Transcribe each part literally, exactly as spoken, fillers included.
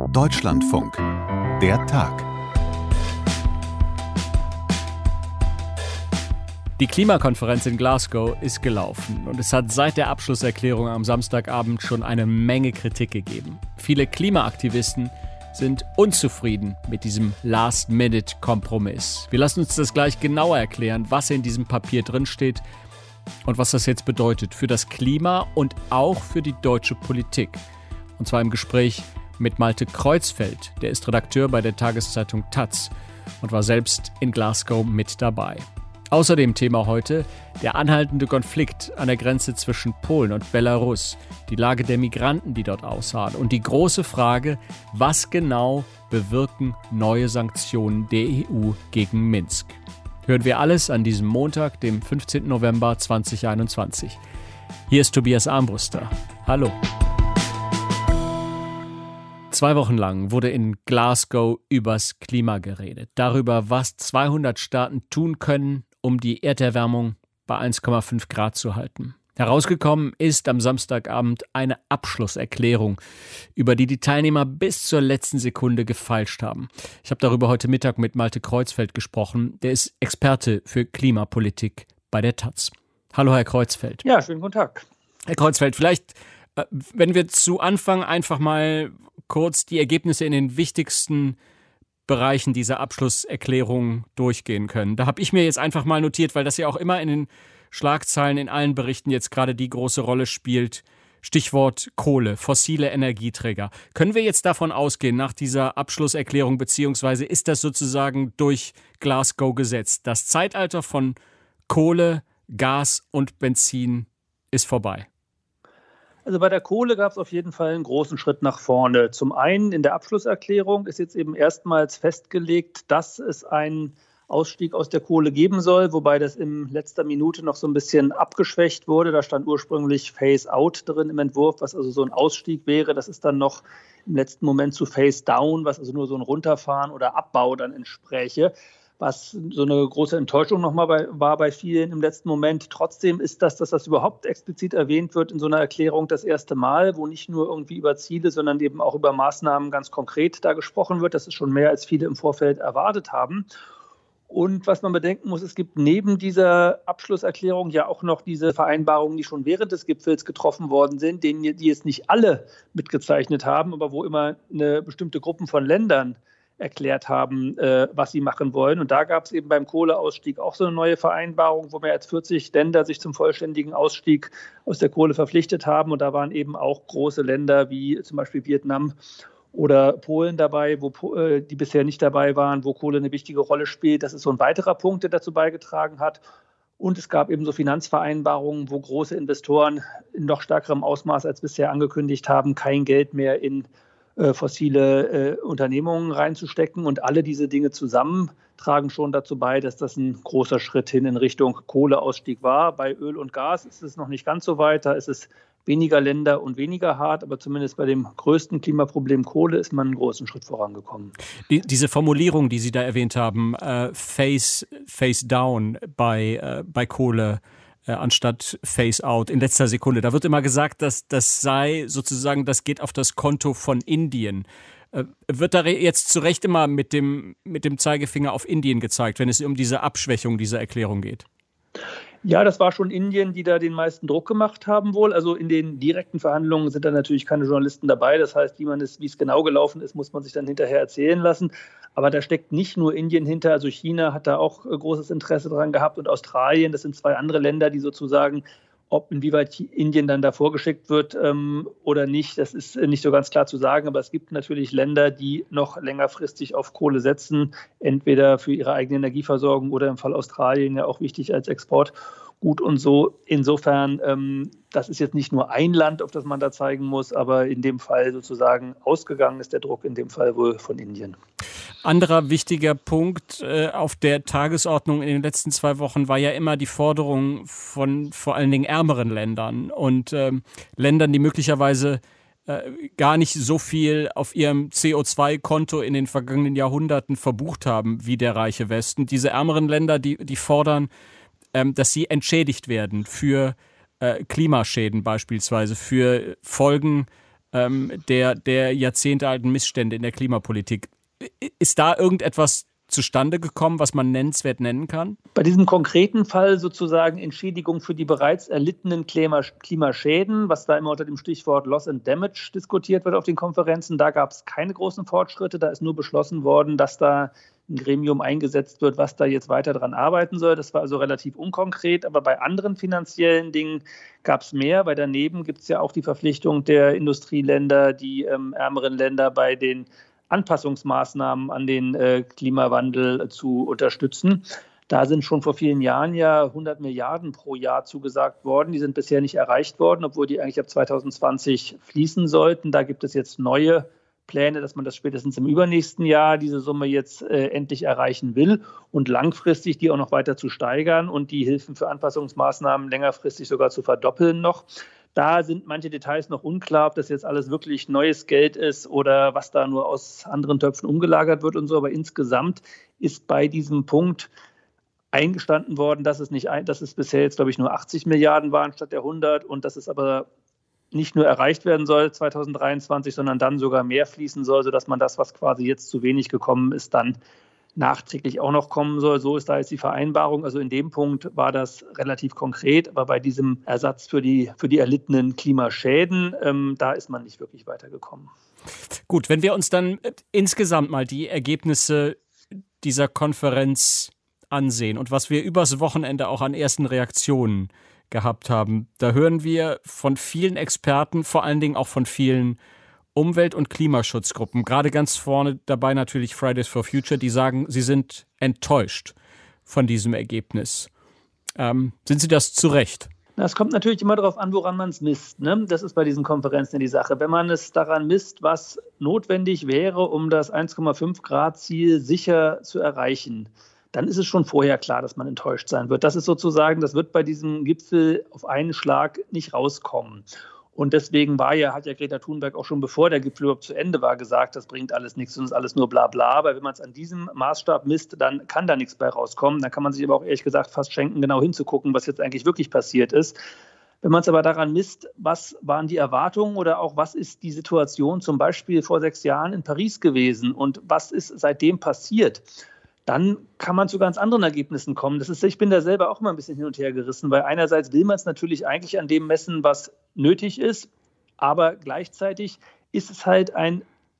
Deutschlandfunk. Der Tag. Die Klimakonferenz in Glasgow ist gelaufen und es hat seit der Abschlusserklärung am Samstagabend schon eine Menge Kritik gegeben. Viele Klimaaktivisten sind unzufrieden mit diesem Last-Minute-Kompromiss. Wir lassen uns das gleich genauer erklären, was in diesem Papier drinsteht und was das jetzt bedeutet für das Klima und auch für die deutsche Politik. Und zwar im Gespräch mit Malte Kreuzfeld. Der ist Redakteur bei der Tageszeitung Taz und war selbst in Glasgow mit dabei. Außerdem Thema heute der anhaltende Konflikt an der Grenze zwischen Polen und Belarus, die Lage der Migranten, die dort ausharren und die große Frage, was genau bewirken neue Sanktionen der E U gegen Minsk. Hören wir alles an diesem Montag, dem fünfzehnten November zweitausendeinundzwanzig. Hier ist Tobias Armbruster. Hallo. Zwei Wochen lang wurde in Glasgow übers Klima geredet, darüber, was zweihundert Staaten tun können, um die Erderwärmung bei eins Komma fünf Grad zu halten. Herausgekommen ist am Samstagabend eine Abschlusserklärung, über die die Teilnehmer bis zur letzten Sekunde gefeilscht haben. Ich habe darüber heute Mittag mit Malte Kreuzfeld gesprochen. Der ist Experte für Klimapolitik bei der Taz. Hallo, Herr Kreuzfeld. Ja, schönen guten Tag. Herr Kreuzfeld, vielleicht, wenn wir zu Anfang einfach mal kurz die Ergebnisse in den wichtigsten Bereichen dieser Abschlusserklärung durchgehen können. Da habe ich mir jetzt einfach mal notiert, weil das ja auch immer in den Schlagzeilen in allen Berichten jetzt gerade die große Rolle spielt. Stichwort Kohle, fossile Energieträger. Können wir jetzt davon ausgehen, nach dieser Abschlusserklärung, beziehungsweise ist das sozusagen durch Glasgow gesetzt? Das Zeitalter von Kohle, Gas und Benzin ist vorbei. Also bei der Kohle gab es auf jeden Fall einen großen Schritt nach vorne. Zum einen in der Abschlusserklärung ist jetzt eben erstmals festgelegt, dass es einen Ausstieg aus der Kohle geben soll, wobei das in letzter Minute noch so ein bisschen abgeschwächt wurde. Da stand ursprünglich Phase Out drin im Entwurf, was also so ein Ausstieg wäre. Das ist dann noch im letzten Moment zu Phase Down, was also nur so ein Runterfahren oder Abbau dann entspräche. Was so eine große Enttäuschung nochmal bei, war bei vielen im letzten Moment. Trotzdem ist das, dass das überhaupt explizit erwähnt wird in so einer Erklärung, das erste Mal, wo nicht nur irgendwie über Ziele, sondern eben auch über Maßnahmen ganz konkret da gesprochen wird. Das ist schon mehr, als viele im Vorfeld erwartet haben. Und was man bedenken muss, es gibt neben dieser Abschlusserklärung ja auch noch diese Vereinbarungen, die schon während des Gipfels getroffen worden sind, denen, die jetzt nicht alle mitgezeichnet haben, aber wo immer eine bestimmte Gruppe von Ländern erklärt haben, äh, was sie machen wollen. Und da gab es eben beim Kohleausstieg auch so eine neue Vereinbarung, wo mehr als vierzig Länder sich zum vollständigen Ausstieg aus der Kohle verpflichtet haben. Und da waren eben auch große Länder wie zum Beispiel Vietnam oder Polen dabei, wo äh, die bisher nicht dabei waren, wo Kohle eine wichtige Rolle spielt. Das ist so ein weiterer Punkt, der dazu beigetragen hat. Und es gab eben so Finanzvereinbarungen, wo große Investoren in noch stärkerem Ausmaß als bisher angekündigt haben, kein Geld mehr in fossile äh, Unternehmungen reinzustecken. Und alle diese Dinge zusammen tragen schon dazu bei, dass das ein großer Schritt hin in Richtung Kohleausstieg war. Bei Öl und Gas ist es noch nicht ganz so weit. Da ist es weniger Länder und weniger hart. Aber zumindest bei dem größten Klimaproblem Kohle ist man einen großen Schritt vorangekommen. Die, diese Formulierung, die Sie da erwähnt haben, äh, Phase, Phase Down bei, äh, bei Kohle, Äh, anstatt Phase Out in letzter Sekunde. Da wird immer gesagt, dass das sei sozusagen, das geht auf das Konto von Indien. Äh, wird da jetzt zu Recht immer mit dem, mit dem Zeigefinger auf Indien gezeigt, wenn es um diese Abschwächung dieser Erklärung geht? Ja, das war schon Indien, die da den meisten Druck gemacht haben wohl. Also in den direkten Verhandlungen sind da natürlich keine Journalisten dabei. Das heißt, wie man es, wie es genau gelaufen ist, muss man sich dann hinterher erzählen lassen. Aber da steckt nicht nur Indien hinter. Also China hat da auch großes Interesse dran gehabt und Australien. Das sind zwei andere Länder, die sozusagen, ob inwieweit Indien dann da vorgeschickt wird ähm, oder nicht, das ist nicht so ganz klar zu sagen. Aber es gibt natürlich Länder, die noch längerfristig auf Kohle setzen, entweder für ihre eigene Energieversorgung oder im Fall Australien ja auch wichtig als Export. Gut und so. Insofern, ähm, das ist jetzt nicht nur ein Land, auf das man da zeigen muss, aber in dem Fall sozusagen ausgegangen ist der Druck in dem Fall wohl von Indien. Anderer wichtiger Punkt äh, auf der Tagesordnung in den letzten zwei Wochen war ja immer die Forderung von vor allen Dingen ärmeren Ländern und ähm, Ländern, die möglicherweise äh, gar nicht so viel auf ihrem C O zwei Konto in den vergangenen Jahrhunderten verbucht haben wie der reiche Westen. Diese ärmeren Länder, die, die fordern, ähm, dass sie entschädigt werden für äh, Klimaschäden beispielsweise, für Folgen ähm, der, der jahrzehntealten Missstände in der Klimapolitik. Ist da irgendetwas zustande gekommen, was man nennenswert nennen kann? Bei diesem konkreten Fall sozusagen Entschädigung für die bereits erlittenen Klimaschäden, was da immer unter dem Stichwort Loss and Damage diskutiert wird auf den Konferenzen, da gab es keine großen Fortschritte. Da ist nur beschlossen worden, dass da ein Gremium eingesetzt wird, was da jetzt weiter dran arbeiten soll. Das war also relativ unkonkret. Aber bei anderen finanziellen Dingen gab es mehr, weil daneben gibt es ja auch die Verpflichtung der Industrieländer, die ähm, ärmeren Länder bei den Anpassungsmaßnahmen an den äh, Klimawandel äh, zu unterstützen. Da sind schon vor vielen Jahren ja hundert Milliarden pro Jahr zugesagt worden. Die sind bisher nicht erreicht worden, obwohl die eigentlich ab zwanzig zwanzig fließen sollten. Da gibt es jetzt neue Pläne, dass man das spätestens im übernächsten Jahr diese Summe jetzt äh, endlich erreichen will und langfristig die auch noch weiter zu steigern und die Hilfen für Anpassungsmaßnahmen längerfristig sogar zu verdoppeln noch. Da sind manche Details noch unklar, ob das jetzt alles wirklich neues Geld ist oder was da nur aus anderen Töpfen umgelagert wird und so. Aber insgesamt ist bei diesem Punkt eingestanden worden, dass es nicht, ein, dass es bisher jetzt, glaube ich, nur achtzig Milliarden waren statt der hundert und dass es aber nicht nur erreicht werden soll zwanzig dreiundzwanzig, sondern dann sogar mehr fließen soll, sodass man das, was quasi jetzt zu wenig gekommen ist, dann nachträglich auch noch kommen soll. So ist da jetzt die Vereinbarung. Also in dem Punkt war das relativ konkret, aber bei diesem Ersatz für die, für die erlittenen Klimaschäden, ähm, da ist man nicht wirklich weitergekommen. Gut, wenn wir uns dann insgesamt mal die Ergebnisse dieser Konferenz ansehen und was wir übers Wochenende auch an ersten Reaktionen gehabt haben, da hören wir von vielen Experten, vor allen Dingen auch von vielen Umwelt- und Klimaschutzgruppen, gerade ganz vorne dabei natürlich Fridays for Future, die sagen, sie sind enttäuscht von diesem Ergebnis. Ähm, sind Sie das zu Recht? Es kommt natürlich immer darauf an, woran man es misst. Ne? Das ist bei diesen Konferenzen die Sache. Wenn man es daran misst, was notwendig wäre, um das eins Komma fünf Grad Ziel sicher zu erreichen, dann ist es schon vorher klar, dass man enttäuscht sein wird. Das ist sozusagen, das wird bei diesem Gipfel auf einen Schlag nicht rauskommen. Und deswegen war ja, hat ja Greta Thunberg auch schon bevor der Gipfel überhaupt zu Ende war gesagt, das bringt alles nichts und ist alles nur bla bla. Aber wenn man es an diesem Maßstab misst, dann kann da nichts bei rauskommen. Dann kann man sich aber auch ehrlich gesagt fast schenken, genau hinzugucken, was jetzt eigentlich wirklich passiert ist. Wenn man es aber daran misst, was waren die Erwartungen oder auch was ist die Situation zum Beispiel vor sechs Jahren in Paris gewesen und was ist seitdem passiert, dann kann man zu ganz anderen Ergebnissen kommen. Das ist, ich bin da selber auch immer ein bisschen hin und her gerissen, weil einerseits will man es natürlich eigentlich an dem messen, was nötig ist, aber gleichzeitig ist es halt ein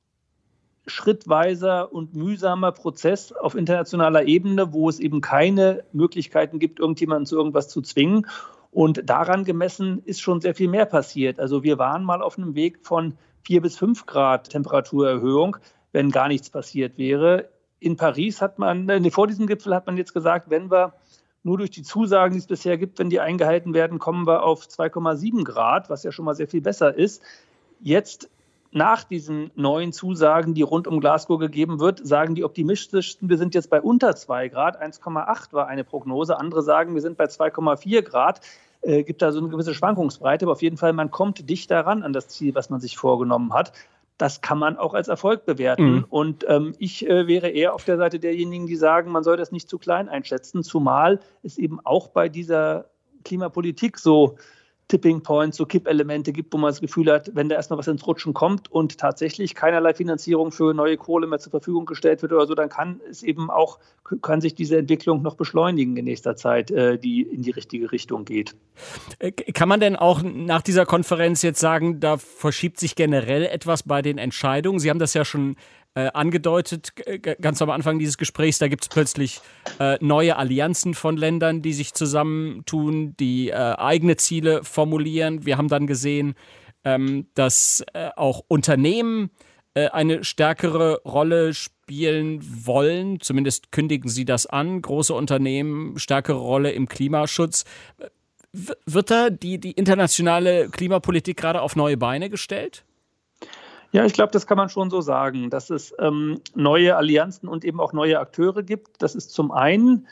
schrittweiser und mühsamer Prozess auf internationaler Ebene, wo es eben keine Möglichkeiten gibt, irgendjemanden zu irgendwas zu zwingen. Und daran gemessen ist schon sehr viel mehr passiert. Also wir waren mal auf einem Weg von vier bis fünf Grad Temperaturerhöhung, wenn gar nichts passiert wäre. In Paris hat man, nee, vor diesem Gipfel hat man jetzt gesagt, wenn wir nur durch die Zusagen, die es bisher gibt, wenn die eingehalten werden, kommen wir auf zwei Komma sieben Grad, was ja schon mal sehr viel besser ist. Jetzt nach diesen neuen Zusagen, die rund um Glasgow gegeben wird, sagen die optimistischsten, wir sind jetzt bei unter zwei Grad, eins Komma acht war eine Prognose. Andere sagen, wir sind bei zwei Komma vier Grad. Äh, gibt da so eine gewisse Schwankungsbreite, aber auf jeden Fall, man kommt dichter ran an das Ziel, was man sich vorgenommen hat. Das kann man auch als Erfolg bewerten. Mhm. Und ähm, ich äh, wäre eher auf der Seite derjenigen, die sagen, man soll das nicht zu klein einschätzen, zumal es eben auch bei dieser Klimapolitik so Tipping Points, so Kippelemente gibt, wo man das Gefühl hat, wenn da erstmal was ins Rutschen kommt und tatsächlich keinerlei Finanzierung für neue Kohle mehr zur Verfügung gestellt wird oder so, dann kann es eben auch, kann sich diese Entwicklung noch beschleunigen in nächster Zeit, die in die richtige Richtung geht. Kann man denn auch nach dieser Konferenz jetzt sagen, da verschiebt sich generell etwas bei den Entscheidungen? Sie haben das ja schon Äh, angedeutet, g- ganz am Anfang dieses Gesprächs, da gibt es plötzlich äh, neue Allianzen von Ländern, die sich zusammentun, die äh, eigene Ziele formulieren. Wir haben dann gesehen, ähm, dass äh, auch Unternehmen äh, eine stärkere Rolle spielen wollen. Zumindest kündigen sie das an. Große Unternehmen, stärkere Rolle im Klimaschutz. W- wird da die, die internationale Klimapolitik gerade auf neue Beine gestellt? Ja, ich glaube, das kann man schon so sagen, dass es ähm, neue Allianzen und eben auch neue Akteure gibt. Das ist zum einen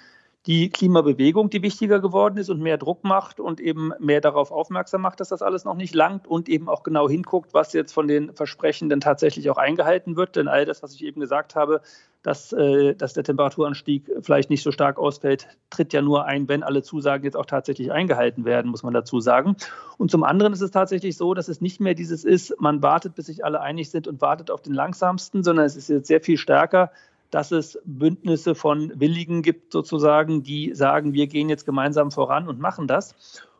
die Klimabewegung, die wichtiger geworden ist und mehr Druck macht und eben mehr darauf aufmerksam macht, dass das alles noch nicht langt und eben auch genau hinguckt, was jetzt von den Versprechen denn tatsächlich auch eingehalten wird. Denn all das, was ich eben gesagt habe, dass, äh, dass der Temperaturanstieg vielleicht nicht so stark ausfällt, tritt ja nur ein, wenn alle Zusagen jetzt auch tatsächlich eingehalten werden, muss man dazu sagen. Und zum anderen ist es tatsächlich so, dass es nicht mehr dieses ist, man wartet, bis sich alle einig sind und wartet auf den langsamsten, sondern es ist jetzt sehr viel stärker, dass es Bündnisse von Willigen gibt, sozusagen, die sagen, wir gehen jetzt gemeinsam voran und machen das.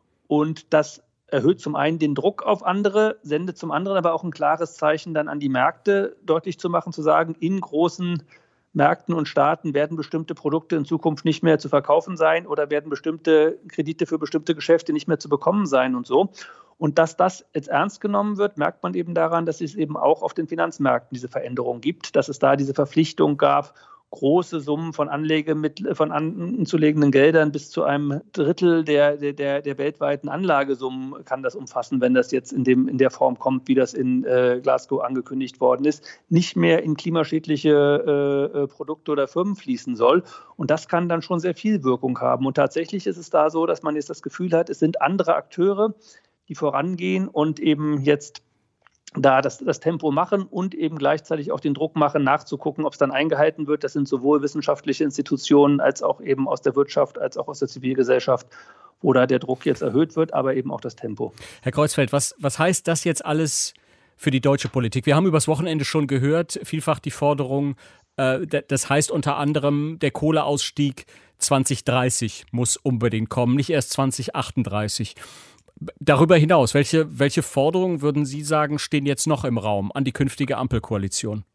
Und das erhöht zum einen den Druck auf andere, sendet zum anderen aber auch ein klares Zeichen dann an die Märkte, deutlich zu machen, zu sagen, in großen Märkten und Staaten werden bestimmte Produkte in Zukunft nicht mehr zu verkaufen sein oder werden bestimmte Kredite für bestimmte Geschäfte nicht mehr zu bekommen sein und so. Und dass das jetzt ernst genommen wird, merkt man eben daran, dass es eben auch auf den Finanzmärkten diese Veränderung gibt, dass es da diese Verpflichtung gab, große Summen von Anlegemitteln, von anzulegenden Geldern bis zu einem Drittel der, der, der weltweiten Anlagesummen kann das umfassen, wenn das jetzt in, dem, in der Form kommt, wie das in äh, Glasgow angekündigt worden ist, nicht mehr in klimaschädliche äh, Produkte oder Firmen fließen soll. Und das kann dann schon sehr viel Wirkung haben. Und tatsächlich ist es da so, dass man jetzt das Gefühl hat, es sind andere Akteure, die vorangehen und eben jetzt da das, das Tempo machen und eben gleichzeitig auch den Druck machen, nachzugucken, ob es dann eingehalten wird. Das sind sowohl wissenschaftliche Institutionen als auch eben aus der Wirtschaft, als auch aus der Zivilgesellschaft, wo da der Druck jetzt erhöht wird, aber eben auch das Tempo. Herr Kreuzfeld, was, was heißt das jetzt alles für die deutsche Politik? Wir haben übers Wochenende schon gehört, vielfach die Forderung, äh, das heißt unter anderem, der Kohleausstieg zwanzig dreißig muss unbedingt kommen, nicht erst zwanzig achtunddreißig. Darüber hinaus, welche, welche Forderungen würden Sie sagen, stehen jetzt noch im Raum an die künftige Ampelkoalition?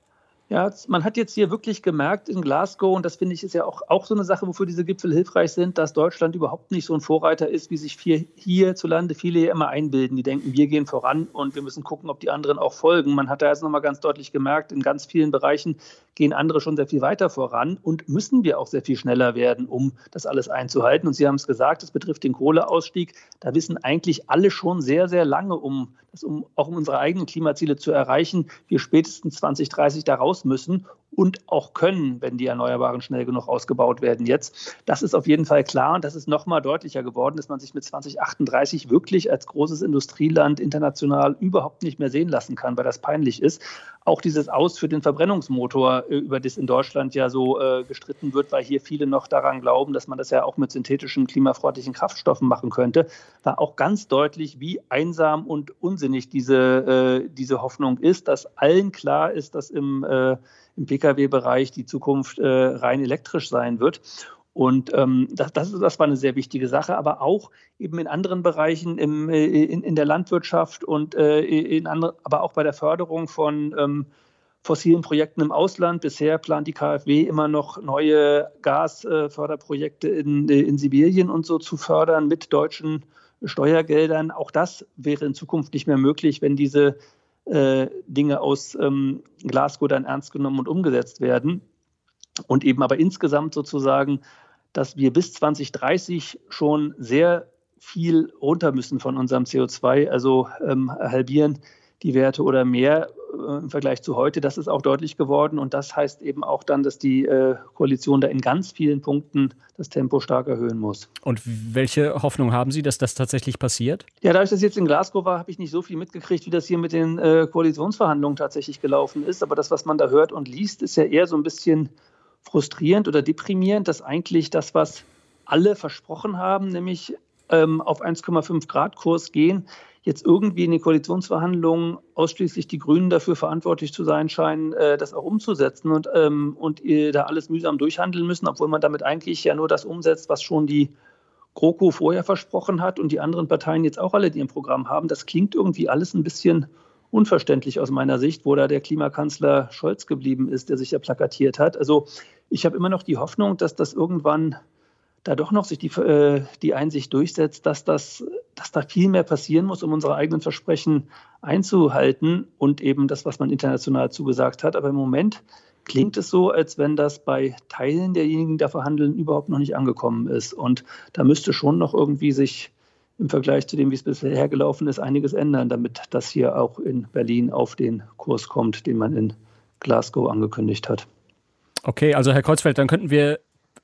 Ja, man hat jetzt hier wirklich gemerkt in Glasgow, und das finde ich ist ja auch, auch so eine Sache, wofür diese Gipfel hilfreich sind, dass Deutschland überhaupt nicht so ein Vorreiter ist, wie sich hier, hierzulande viele hier immer einbilden. Die denken, wir gehen voran und wir müssen gucken, ob die anderen auch folgen. Man hat da jetzt nochmal ganz deutlich gemerkt, in ganz vielen Bereichen gehen andere schon sehr viel weiter voran und müssen wir auch sehr viel schneller werden, um das alles einzuhalten. Und Sie haben es gesagt, es betrifft den Kohleausstieg. Da wissen eigentlich alle schon sehr, sehr lange, um, das, um auch um unsere eigenen Klimaziele zu erreichen, wir spätestens zwanzig dreißig da raus müssen und auch können, wenn die Erneuerbaren schnell genug ausgebaut werden jetzt. Das ist auf jeden Fall klar und das ist noch mal deutlicher geworden, dass man sich mit zwanzig achtunddreißig wirklich als großes Industrieland international überhaupt nicht mehr sehen lassen kann, weil das peinlich ist. Auch dieses Aus für den Verbrennungsmotor, über das in Deutschland ja so äh, gestritten wird, weil hier viele noch daran glauben, dass man das ja auch mit synthetischen, klimafreundlichen Kraftstoffen machen könnte, war auch ganz deutlich, wie einsam und unsinnig diese, äh, diese Hoffnung ist, dass allen klar ist, dass im, äh, im Pkw-Bereich die Zukunft äh, rein elektrisch sein wird. Und ähm, das, das, das war eine sehr wichtige Sache, aber auch eben in anderen Bereichen im, in, in der Landwirtschaft und äh, in andere, aber auch bei der Förderung von ähm, fossilen Projekten im Ausland. Bisher plant die KfW immer noch neue Gasförderprojekte in, in Sibirien und so zu fördern mit deutschen Steuergeldern. Auch das wäre in Zukunft nicht mehr möglich, wenn diese äh, Dinge aus ähm, Glasgow dann ernst genommen und umgesetzt werden. Und eben aber insgesamt sozusagen, dass wir bis zwanzig dreißig schon sehr viel runter müssen von unserem C O zwei, also ähm, halbieren die Werte oder mehr äh, im Vergleich zu heute. Das ist auch deutlich geworden und das heißt eben auch dann, dass die äh, Koalition da in ganz vielen Punkten das Tempo stark erhöhen muss. Und welche Hoffnung haben Sie, dass das tatsächlich passiert? Ja, dadurch, dass ich jetzt in Glasgow war, habe ich nicht so viel mitgekriegt, wie das hier mit den äh, Koalitionsverhandlungen tatsächlich gelaufen ist. Aber das, was man da hört und liest, ist ja eher so ein bisschen frustrierend oder deprimierend, dass eigentlich das, was alle versprochen haben, nämlich ähm, auf eins Komma fünf Grad Kurs gehen, jetzt irgendwie in den Koalitionsverhandlungen ausschließlich die Grünen dafür verantwortlich zu sein scheinen, äh, das auch umzusetzen und, ähm, und äh, da alles mühsam durchhandeln müssen, obwohl man damit eigentlich ja nur das umsetzt, was schon die GroKo vorher versprochen hat und die anderen Parteien jetzt auch alle, die im Programm haben. Das klingt irgendwie alles ein bisschen unverständlich aus meiner Sicht, wo da der Klimakanzler Scholz geblieben ist, der sich ja plakatiert hat. Also ich habe immer noch die Hoffnung, dass das irgendwann da doch noch sich die, äh, die Einsicht durchsetzt, dass, das, dass da viel mehr passieren muss, um unsere eigenen Versprechen einzuhalten und eben das, was man international zugesagt hat. Aber im Moment klingt es so, als wenn das bei Teilen derjenigen, die da verhandeln, überhaupt noch nicht angekommen ist. Und da müsste schon noch irgendwie sich im Vergleich zu dem, wie es bisher gelaufen ist, einiges ändern, damit das hier auch in Berlin auf den Kurs kommt, den man in Glasgow angekündigt hat. Okay, also Herr Kreuzfeld, dann könnten wir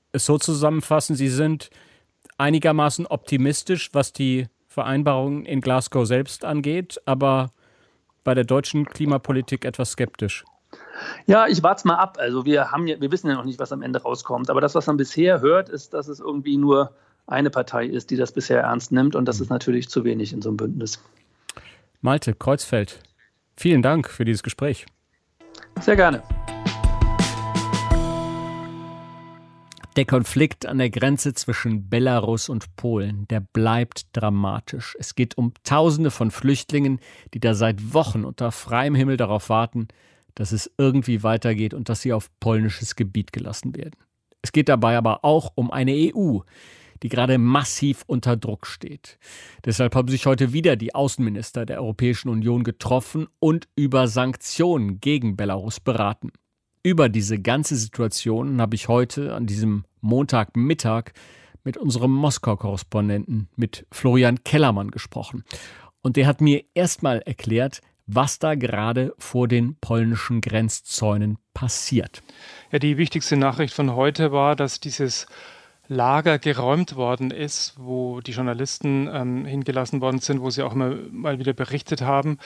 es so zusammenfassen, Sie sind einigermaßen optimistisch, was die Vereinbarungen in Glasgow selbst angeht, aber bei der deutschen Klimapolitik etwas skeptisch. Ja, ich warte es mal ab. Also wir haben ja, wir wissen ja noch nicht, was am Ende rauskommt. Aber das, was man bisher hört, ist, dass es irgendwie nur eine Partei ist, die das bisher ernst nimmt. Und das ist natürlich zu wenig in so einem Bündnis. Malte Kreuzfeld, vielen Dank für dieses Gespräch. Sehr gerne. Der Konflikt an der Grenze zwischen Belarus und Polen, der bleibt dramatisch. Es geht um Tausende von Flüchtlingen, die da seit Wochen unter freiem Himmel darauf warten, dass es irgendwie weitergeht und dass sie auf polnisches Gebiet gelassen werden. Es geht dabei aber auch um eine E U, die gerade massiv unter Druck steht. Deshalb haben sich heute wieder die Außenminister der Europäischen Union getroffen und über Sanktionen gegen Belarus beraten. Über diese ganze Situation habe ich heute an diesem Montagmittag mit unserem Moskau-Korrespondenten, mit Florian Kellermann gesprochen. Und der hat mir erstmal erklärt, was da gerade vor den polnischen Grenzzäunen passiert. Ja, die wichtigste Nachricht von heute war, dass dieses Lager geräumt worden ist, wo die Journalisten ähm, hingelassen worden sind, wo sie auch immer mal wieder berichtet haben.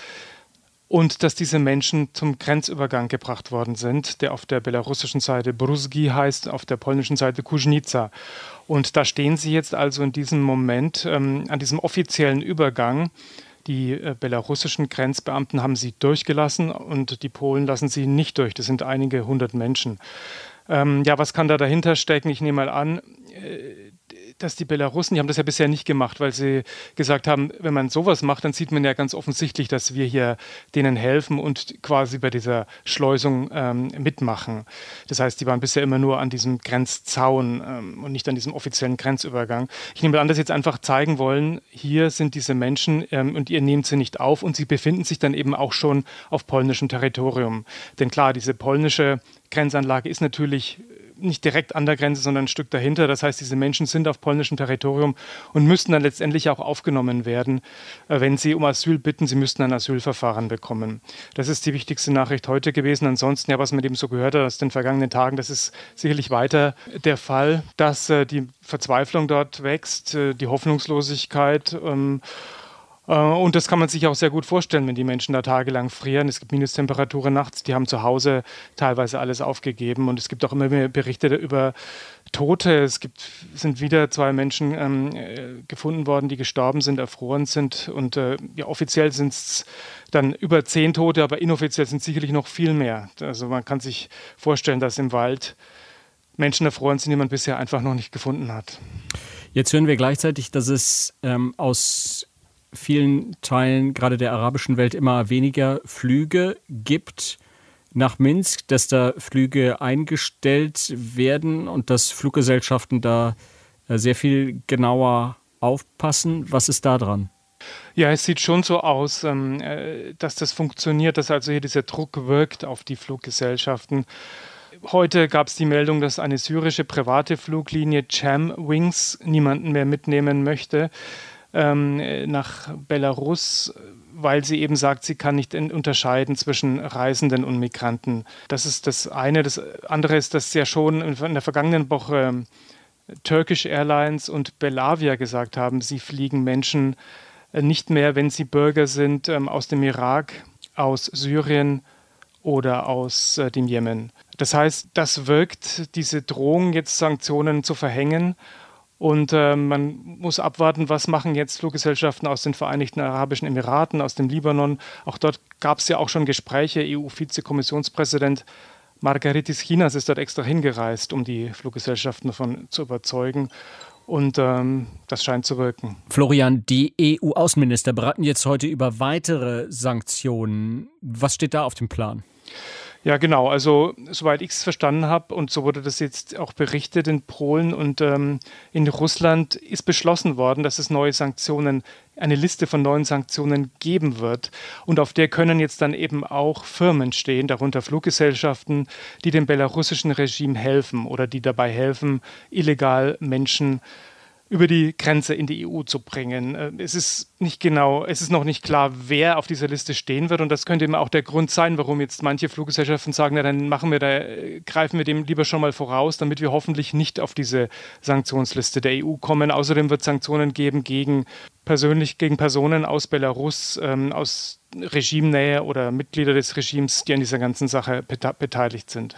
Und dass diese Menschen zum Grenzübergang gebracht worden sind, der auf der belarussischen Seite Bruzgi heißt, auf der polnischen Seite Kuźnica. Und da stehen sie jetzt also in diesem Moment ähm, an diesem offiziellen Übergang. Die äh, belarussischen Grenzbeamten haben sie durchgelassen und die Polen lassen sie nicht durch. Das sind einige hundert Menschen. Ähm, ja, was kann da dahinter stecken? Ich nehme mal an, äh, dass die Belarussen, die haben das ja bisher nicht gemacht, weil sie gesagt haben, wenn man sowas macht, dann sieht man ja ganz offensichtlich, dass wir hier denen helfen und quasi bei dieser Schleusung ähm, mitmachen. Das heißt, die waren bisher immer nur an diesem Grenzzaun ähm, und nicht an diesem offiziellen Grenzübergang. Ich nehme an, dass sie jetzt einfach zeigen wollen, hier sind diese Menschen ähm, und ihr nehmt sie nicht auf und sie befinden sich dann eben auch schon auf polnischem Territorium. Denn klar, diese polnische Grenzanlage ist natürlich nicht direkt an der Grenze, sondern ein Stück dahinter. Das heißt, diese Menschen sind auf polnischem Territorium und müssten dann letztendlich auch aufgenommen werden, wenn sie um Asyl bitten. Sie müssten ein Asylverfahren bekommen. Das ist die wichtigste Nachricht heute gewesen. Ansonsten, ja, was man eben so gehört hat aus den vergangenen Tagen, das ist sicherlich weiter der Fall, dass äh, die Verzweiflung dort wächst, äh, die Hoffnungslosigkeit. Ähm, Und das kann man sich auch sehr gut vorstellen, wenn die Menschen da tagelang frieren. Es gibt Minustemperaturen nachts, die haben zu Hause teilweise alles aufgegeben. Und es gibt auch immer mehr Berichte über Tote. Es gibt, sind wieder zwei Menschen ähm, gefunden worden, die gestorben sind, erfroren sind. Und äh, ja, offiziell sind es dann über zehn Tote, aber inoffiziell sind es sicherlich noch viel mehr. Also man kann sich vorstellen, dass im Wald Menschen erfroren sind, die man bisher einfach noch nicht gefunden hat. Jetzt hören wir gleichzeitig, dass es ähm, aus vielen Teilen gerade der arabischen Welt immer weniger Flüge gibt nach Minsk, dass da Flüge eingestellt werden und dass Fluggesellschaften da sehr viel genauer aufpassen. Was ist da dran? Ja, es sieht schon so aus, dass das funktioniert, dass also hier dieser Druck wirkt auf die Fluggesellschaften. Heute gab es die Meldung, dass eine syrische private Fluglinie Cham Wings niemanden mehr mitnehmen möchte nach Belarus, weil sie eben sagt, sie kann nicht unterscheiden zwischen Reisenden und Migranten. Das ist das eine. Das andere ist, dass ja schon in der vergangenen Woche Turkish Airlines und Belavia gesagt haben, sie fliegen Menschen nicht mehr, wenn sie Bürger sind aus dem Irak, aus Syrien oder aus dem Jemen. Das heißt, das wirkt, diese Drohung, jetzt Sanktionen zu verhängen. Und äh, man muss abwarten, was machen jetzt Fluggesellschaften aus den Vereinigten Arabischen Emiraten, aus dem Libanon. Auch dort gab es ja auch schon Gespräche. E U-Vizekommissionspräsident Margaritis Chinas ist dort extra hingereist, um die Fluggesellschaften davon zu überzeugen. Und ähm, das scheint zu wirken. Florian, die E U-Außenminister beraten jetzt heute über weitere Sanktionen. Was steht da auf dem Plan? Ja, genau. Also soweit ich es verstanden habe, und so wurde das jetzt auch berichtet in Polen und ähm, in Russland, ist beschlossen worden, dass es neue Sanktionen, eine Liste von neuen Sanktionen geben wird. Und auf der können jetzt dann eben auch Firmen stehen, darunter Fluggesellschaften, die dem belarussischen Regime helfen oder die dabei helfen, illegal Menschen über die Grenze in die E U zu bringen. Es ist nicht genau, es ist noch nicht klar, wer auf dieser Liste stehen wird. Und das könnte eben auch der Grund sein, warum jetzt manche Fluggesellschaften sagen, na, dann machen wir da, greifen wir dem lieber schon mal voraus, damit wir hoffentlich nicht auf diese Sanktionsliste der E U kommen. Außerdem wird es Sanktionen geben gegen persönlich gegen Personen aus Belarus, ähm, aus Regimenähe oder Mitglieder des Regimes, die an dieser ganzen Sache bete- beteiligt sind.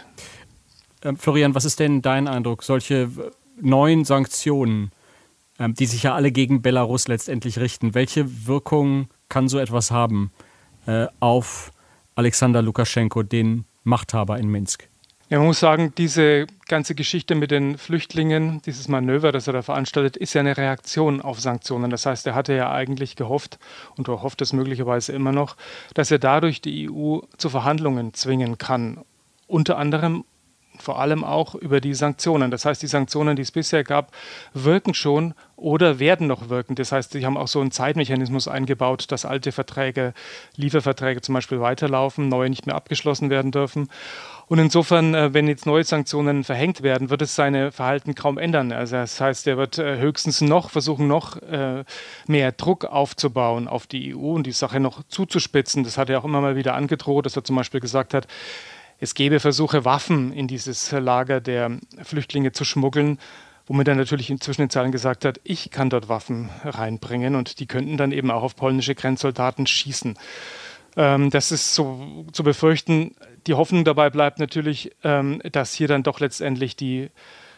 Ähm, Florian, was ist denn dein Eindruck? Solche neuen Sanktionen, die sich ja alle gegen Belarus letztendlich richten. Welche Wirkung kann so etwas haben äh, auf Alexander Lukaschenko, den Machthaber in Minsk? Ja, man muss sagen, diese ganze Geschichte mit den Flüchtlingen, dieses Manöver, das er da veranstaltet, ist ja eine Reaktion auf Sanktionen. Das heißt, er hatte ja eigentlich gehofft, und er hofft es möglicherweise immer noch, dass er dadurch die E U zu Verhandlungen zwingen kann. Unter anderem vor allem auch über die Sanktionen. Das heißt, die Sanktionen, die es bisher gab, wirken schon oder werden noch wirken. Das heißt, sie haben auch so einen Zeitmechanismus eingebaut, dass alte Verträge, Lieferverträge zum Beispiel weiterlaufen, neue nicht mehr abgeschlossen werden dürfen. Und insofern, wenn jetzt neue Sanktionen verhängt werden, wird es seine Verhalten kaum ändern. Also das heißt, er wird höchstens noch versuchen, noch mehr Druck aufzubauen auf die E U und die Sache noch zuzuspitzen. Das hat er auch immer mal wieder angedroht, dass er zum Beispiel gesagt hat, es gäbe Versuche, Waffen in dieses Lager der Flüchtlinge zu schmuggeln, womit er natürlich inzwischen in Zahlen gesagt hat, ich kann dort Waffen reinbringen und die könnten dann eben auch auf polnische Grenzsoldaten schießen. Ähm, das ist so zu befürchten. Die Hoffnung dabei bleibt natürlich, ähm, dass hier dann doch letztendlich die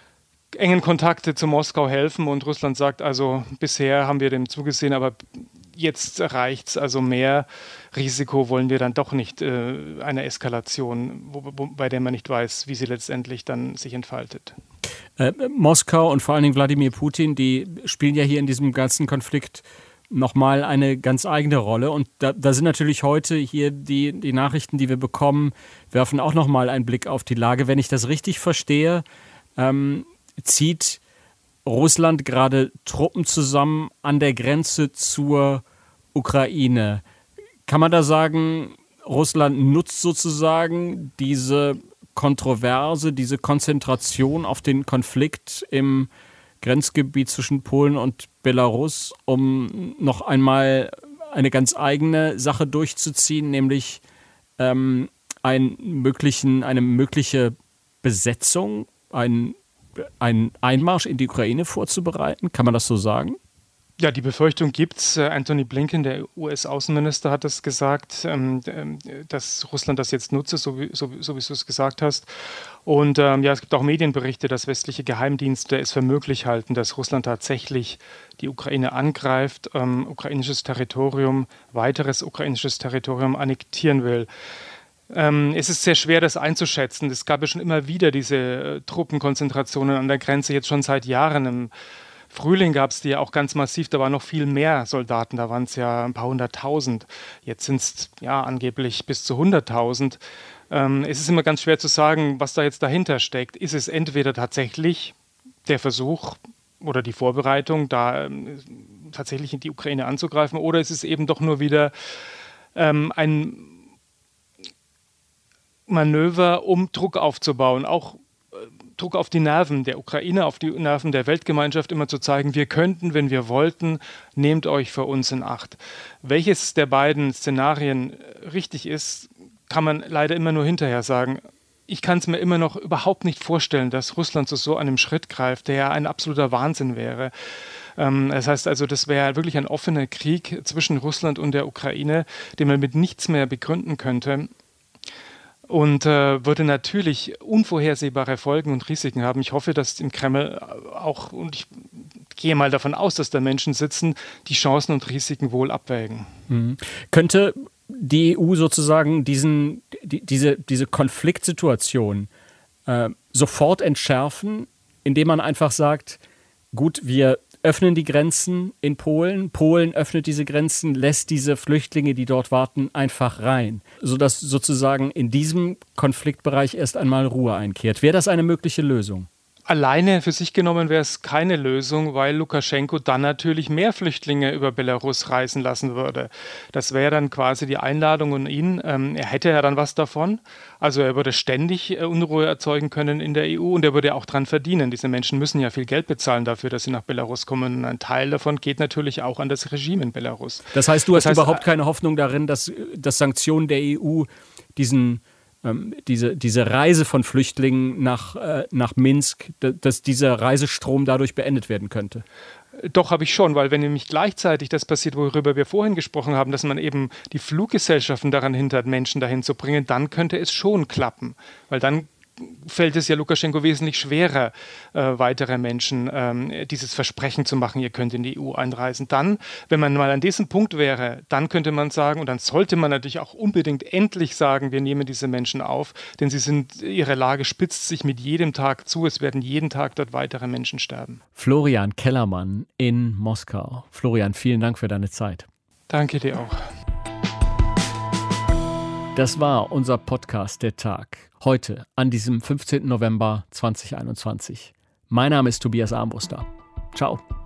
engen Kontakte zu Moskau helfen und Russland sagt, also bisher haben wir dem zugesehen, aber jetzt reicht's, also mehr Risiko wollen wir dann doch nicht, äh, eine Eskalation, wo, wo, bei der man nicht weiß, wie sie letztendlich dann sich entfaltet. Äh, Moskau und vor allen Dingen Wladimir Putin, die spielen ja hier in diesem ganzen Konflikt nochmal eine ganz eigene Rolle. Und da, da sind natürlich heute hier die, die Nachrichten, die wir bekommen, werfen auch nochmal einen Blick auf die Lage. Wenn ich das richtig verstehe, ähm, zieht Russland gerade Truppen zusammen an der Grenze zur Ukraine. Kann man da sagen, Russland nutzt sozusagen diese Kontroverse, diese Konzentration auf den Konflikt im Grenzgebiet zwischen Polen und Belarus, um noch einmal eine ganz eigene Sache durchzuziehen, nämlich ähm, einen möglichen, eine mögliche Besetzung, ein einen Einmarsch in die Ukraine vorzubereiten? Kann man das so sagen? Ja, die Befürchtung gibt's. Anthony Blinken, der U S-Außenminister, hat es gesagt, dass Russland das jetzt nutze, so wie, so, so wie du es gesagt hast. Und ähm, ja, es gibt auch Medienberichte, dass westliche Geheimdienste es für möglich halten, dass Russland tatsächlich die Ukraine angreift, ähm, ukrainisches Territorium, weiteres ukrainisches Territorium annektieren will. Ähm, es ist sehr schwer, das einzuschätzen. Es gab ja schon immer wieder diese äh, Truppenkonzentrationen an der Grenze, jetzt schon seit Jahren. Im Frühling gab es die ja auch ganz massiv, da waren noch viel mehr Soldaten, da waren es ja ein paar hunderttausend. Jetzt sind es ja angeblich bis zu hunderttausend. Ähm, es ist immer ganz schwer zu sagen, was da jetzt dahinter steckt. Ist es entweder tatsächlich der Versuch oder die Vorbereitung, da ähm, tatsächlich in die Ukraine anzugreifen, oder ist es eben doch nur wieder ähm, ein Manöver, um Druck aufzubauen, auch äh, Druck auf die Nerven der Ukraine, auf die Nerven der Weltgemeinschaft, immer zu zeigen, wir könnten, wenn wir wollten, nehmt euch für uns in Acht. Welches der beiden Szenarien richtig ist, kann man leider immer nur hinterher sagen. Ich kann es mir immer noch überhaupt nicht vorstellen, dass Russland zu so einem Schritt greift, der ja ein absoluter Wahnsinn wäre. Ähm, das heißt also, das wäre wirklich ein offener Krieg zwischen Russland und der Ukraine, den man mit nichts mehr begründen könnte. Und äh, würde natürlich unvorhersehbare Folgen und Risiken haben. Ich hoffe, dass im Kreml auch, und ich gehe mal davon aus, dass da Menschen sitzen, die Chancen und Risiken wohl abwägen. Mhm. Könnte die E U sozusagen diesen, die, diese, diese Konfliktsituation äh, sofort entschärfen, indem man einfach sagt, gut, wir öffnen die Grenzen in Polen, Polen öffnet diese Grenzen, lässt diese Flüchtlinge, die dort warten, einfach rein, sodass sozusagen in diesem Konfliktbereich erst einmal Ruhe einkehrt. Wäre das eine mögliche Lösung? alleine für sich genommen wäre es keine Lösung, weil Lukaschenko dann natürlich mehr Flüchtlinge über Belarus reisen lassen würde. Das wäre dann quasi die Einladung an ihn. Ähm, er hätte ja dann was davon. Also er würde ständig äh, Unruhe erzeugen können in der E U und er würde auch dran verdienen. Diese Menschen müssen ja viel Geld bezahlen dafür, dass sie nach Belarus kommen. Und ein Teil davon geht natürlich auch an das Regime in Belarus. Das heißt, du hast das heißt, überhaupt keine Hoffnung darin, dass, dass Sanktionen der E U diesen ähm, diese, diese Reise von Flüchtlingen nach, äh, nach Minsk, dass dieser Reisestrom dadurch beendet werden könnte? Doch, habe ich schon, weil wenn nämlich gleichzeitig das passiert, worüber wir vorhin gesprochen haben, dass man eben die Fluggesellschaften daran hindert, Menschen dahin zu bringen, dann könnte es schon klappen, weil dann fällt es ja Lukaschenko wesentlich schwerer, äh, weitere Menschen ähm, dieses Versprechen zu machen, ihr könnt in die E U einreisen. Dann, wenn man mal an diesem Punkt wäre, dann könnte man sagen, und dann sollte man natürlich auch unbedingt endlich sagen, wir nehmen diese Menschen auf, denn sie sind, ihre Lage spitzt sich mit jedem Tag zu, es werden jeden Tag dort weitere Menschen sterben. Florian Kellermann in Moskau. Florian, vielen Dank für deine Zeit. Danke dir auch. Das war unser Podcast Der Tag. Heute, an diesem fünfzehnten November zweitausendeinundzwanzig. Mein Name ist Tobias Armbruster. Ciao.